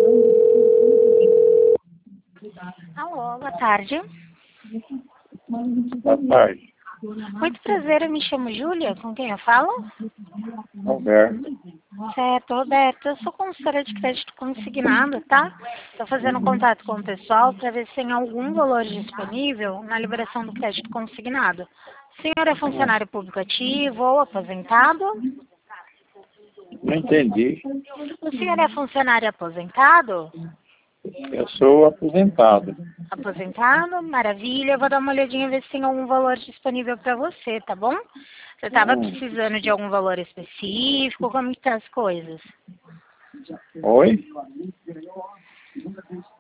Alô, boa tarde. Boa tarde, Muito prazer, eu me chamo Júlia. Com quem eu falo? Alberto. Certo, Roberto. Eu sou consultora de crédito consignado, tá? Estou fazendo contato com o pessoal para ver se tem algum valor disponível na liberação do crédito consignado. O senhor é funcionário público ativo ou aposentado? Não entendi. O senhor é funcionário aposentado? Eu sou aposentado. Aposentado? Maravilha. Eu vou dar uma olhadinha ver se tem algum valor disponível para você, tá bom? Você estava precisando de algum valor específico? Como que tá as coisas? Oi?